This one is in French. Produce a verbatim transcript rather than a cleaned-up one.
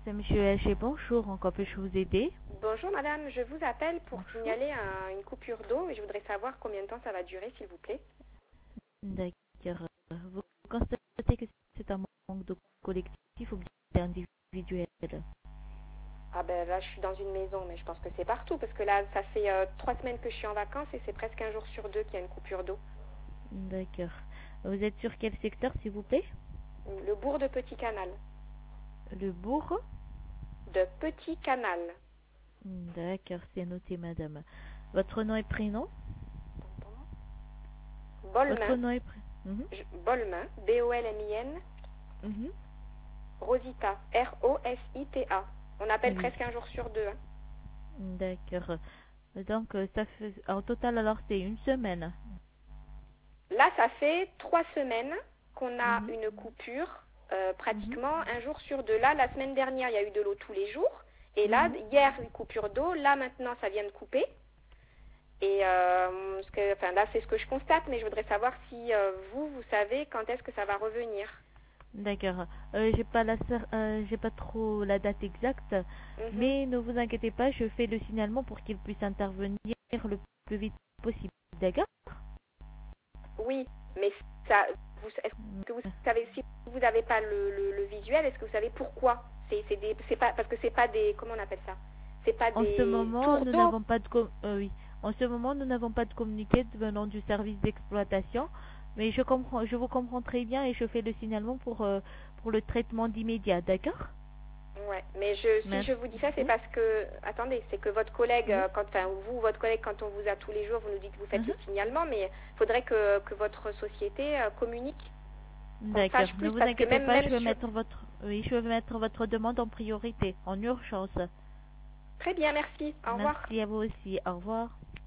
C'est Monsieur H. Et bonjour, en quoi puis-je vous aider? Bonjour madame, je vous appelle pour Bonjour. signaler un- une coupure d'eau et je voudrais savoir combien de temps ça va durer s'il vous plaît. D'accord. Vous constatez que c'est un manque de collectif ou bien individuel? Ah ben là je suis dans une maison mais je pense que c'est partout parce que là ça fait euh, trois semaines que je suis en vacances et c'est presque un jour sur deux qu'il y a une coupure d'eau. D'accord. Vous êtes sur quel secteur, s'il vous plaît? Le bourg de Petit Canal. Le bourg? De Petit Canal. D'accord, c'est noté, madame. Votre nom et prénom? Votre Bolmin. nom et prénom? Mhm. Je- Bolmin. B O L M I N. Mhm. Rosita. R O S I T A. On appelle Oui. presque un jour sur deux. hein. D'accord. Donc, euh, ça fait, en total, alors, c'est une semaine. Là ça fait trois semaines qu'on a Mhm. une coupure. Euh, pratiquement un jour sur deux. Là, la semaine dernière, il y a eu de l'eau tous les jours. Et là, Mhm. hier, une coupure d'eau. Là, maintenant, ça vient de couper. Et euh, ce que, enfin, là, c'est ce que je constate, mais je voudrais savoir si euh, vous, vous savez quand est-ce que ça va revenir. D'accord. Euh, j'ai pas la cer- euh, j'ai pas trop la date exacte, Mhm. mais ne vous inquiétez pas, je fais le signalement pour qu'il puisse intervenir le plus vite possible. D'accord? Oui, mais ça, vous, est-ce que vous savez, si vous n'avez pas le, le- le visuel, est-ce que vous savez pourquoi? C'est, c'est des, c'est pas, parce que c'est pas des, comment on appelle ça? C'est pas En ce des moment, tours nous d'eau. n'avons pas de com- euh, oui. En ce moment, nous n'avons pas de communiqué venant du service d'exploitation, mais je comprends, je vous comprends très bien et je fais le signalement pour euh, pour le traitement d'immédiat. D'accord? Ouais, mais je, si Merci. je vous dis ça, c'est parce que, attendez, c'est que votre collègue, Mhm. euh, quand, enfin, vous, votre collègue, quand on vous a tous les jours, vous nous dites que vous faites Mhm. le signalement, mais il faudrait que, que votre société euh, communique, qu'on D'accord. sache Ne plus, vous parce que inquiétez même, pas, même je vais sur... mettre votre oui, je vais mettre votre demande en priorité, en urgence. Très bien, merci, au revoir. Merci à vous aussi. Au revoir.